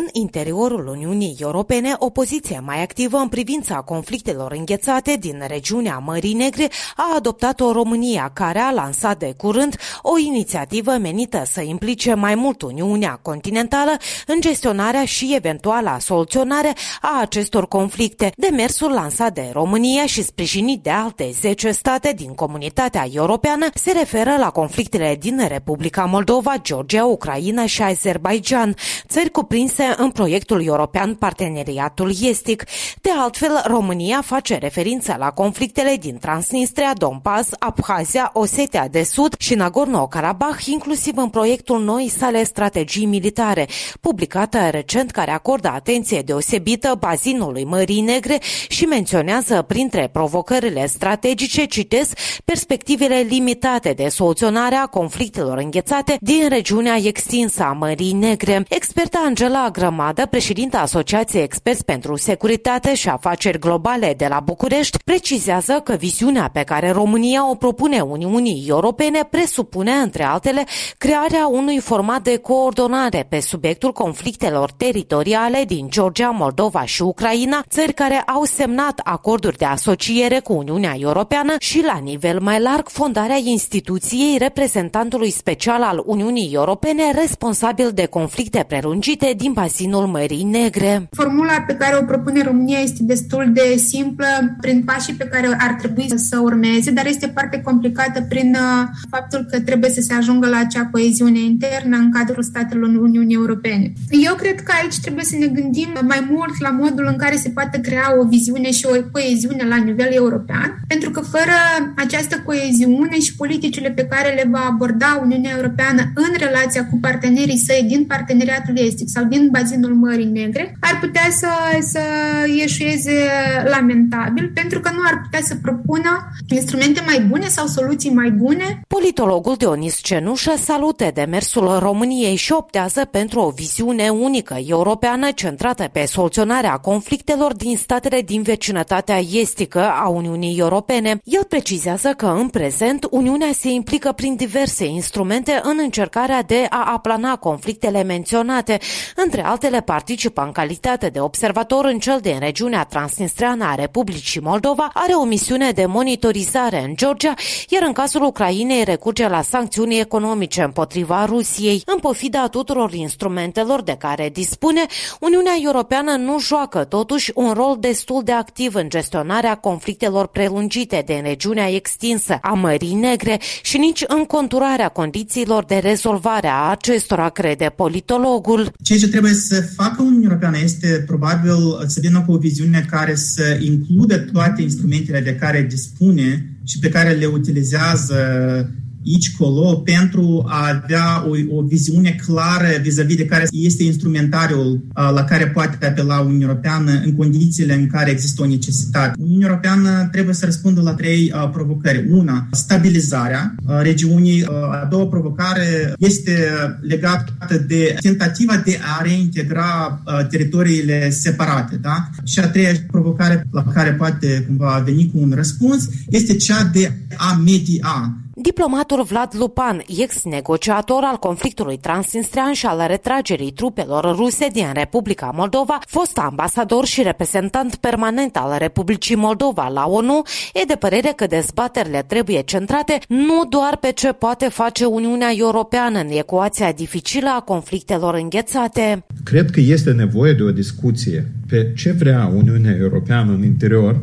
În interiorul Uniunii Europene, o poziție mai activă în privința conflictelor înghețate din regiunea Mării Negre a adoptat-o România, care a lansat de curând o inițiativă menită să implice mai mult Uniunea continentală în gestionarea și eventuala soluționare a acestor conflicte. Demersul lansat de România și sprijinit de alte 10 state din comunitatea europeană se referă la conflictele din Republica Moldova, Georgia, Ucraina și Azerbaidjan, țări cuprinse în proiectul european Parteneriatul Estic. De altfel, România face referință la conflictele din Transnistria, Donbass, Abhazia, Osetia de Sud și Nagorno-Karabakh, inclusiv în proiectul noii sale strategii militare, publicată recent, care acordă atenție deosebită bazinului Mării Negre și menționează printre provocările strategice, citez, perspectivele limitate de soluționare a conflictelor înghețate din regiunea extinsă a Mării Negre. Experta Angela Grămadă, președinta Asociației Experți pentru Securitate și Afaceri Globale de la București, precizează că viziunea pe care România o propune Uniunii Europene presupune, între altele, crearea unui format de coordonare pe subiectul conflictelor teritoriale din Georgia, Moldova și Ucraina, țări care au semnat acorduri de asociere cu Uniunea Europeană, și, la nivel mai larg, fondarea instituției reprezentantului special al Uniunii Europene responsabil de conflicte prelungite din bazinul Mării Negre. Formula pe care o propune România este destul de simplă prin pașii pe care ar trebui să urmeze, dar este foarte complicată prin faptul că trebuie să se ajungă la acea coeziune internă în cadrul statelor Uniunii Europene. Eu cred că aici trebuie să ne gândim mai mult la modul în care se poate crea o viziune și o coeziune la nivel european, pentru că fără această coeziune și politicile pe care le va aborda Uniunea Europeană în relația cu partenerii săi din Parteneriatul Estic sau din bazinul Mării Negre, ar putea să ieșueze lamentabil, pentru că nu ar putea să propună instrumente mai bune sau soluții mai bune. Politologul Dionis Cenușă salută demersul României și optează pentru o viziune unică europeană centrată pe soluționarea conflictelor din statele din vecinătatea estică a Uniunii Europene. El precizează că în prezent Uniunea se implică prin diverse instrumente în încercarea de a aplana conflictele menționate. Între altele, participă în calitate de observator în cel din regiunea transnistreană a Republicii Moldova, are o misiune de monitorizare în Georgia, iar în cazul Ucrainei recurge la sancțiuni economice împotriva Rusiei. În pofida tuturor instrumentelor de care dispune, Uniunea Europeană nu joacă totuși un rol destul de activ în gestionarea conflictelor prelungite din regiunea extinsă a Mării Negre și nici în conturarea condițiilor de rezolvare a acestora, crede politologul. Ceea ce trebuie să facă Uniunea Europeană este probabil să vină cu o viziune care să includă toate instrumentele de care dispune și pe care le utilizează aici, colo, pentru a avea o viziune clară vis-a-vis de care este instrumentariul la care poate apela Uniunea Europeană în condițiile în care există o necesitate. Uniunea Europeană trebuie să răspundă la 3 provocări. Una, stabilizarea regiunii. A doua provocare este legată de tentativa de a reintegra teritoriile separate. Da? Și a treia provocare la care poate cumva veni cu un răspuns este cea de a media. Diplomatul Vlad Lupan, ex-negociator al conflictului transnistrean și al retragerii trupelor ruse din Republica Moldova, fost ambasador și reprezentant permanent al Republicii Moldova la ONU, e de părere că dezbaterile trebuie centrate nu doar pe ce poate face Uniunea Europeană în ecuația dificilă a conflictelor înghețate. Cred că este nevoie de o discuție pe ce vrea Uniunea Europeană în interior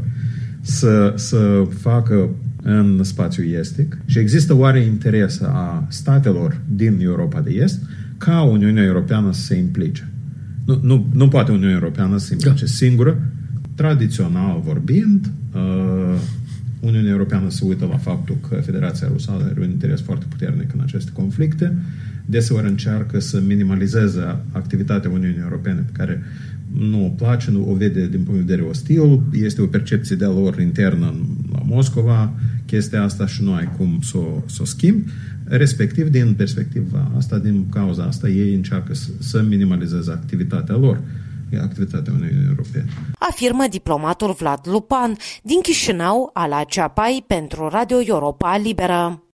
să facă în spațiul estic și există oare interes a statelor din Europa de Est ca Uniunea Europeană să se implice. Nu poate Uniunea Europeană să se implice singură. Tradițional vorbind, Uniunea Europeană se uită la faptul că Federația Rusă are un interes foarte puternic în aceste conflicte. Deseori încearcă să minimalizeze activitatea Uniunii Europene pe care nu o place, nu o vede din punct de vedere ostil, este o percepție de-a lor internă la Moscova, chestia asta și nu ai cum să o schimbi. Respectiv, din perspectiva asta, din cauza asta, ei încearcă să minimalizeze activitatea lor, activitatea Uniunii Europene. Afirmă diplomatul Vlad Lupan din Chișinău, Ala Ceapai, pentru Radio Europa Liberă.